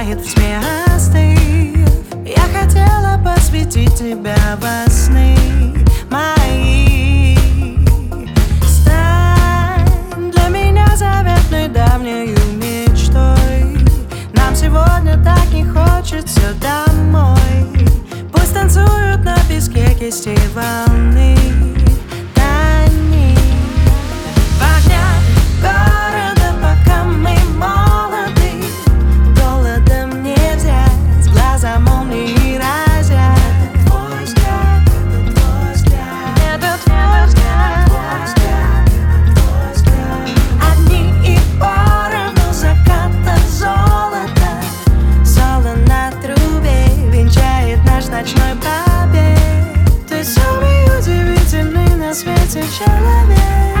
витает в тьме остыв. Я хотела посвятить тебя во сны мои. Стань для меня заветной давнею мечтой. Нам сегодня так не хочется домой. Пусть танцуют на песке кисти волны. Ночной побег. Ты самый удивительный на свете человек.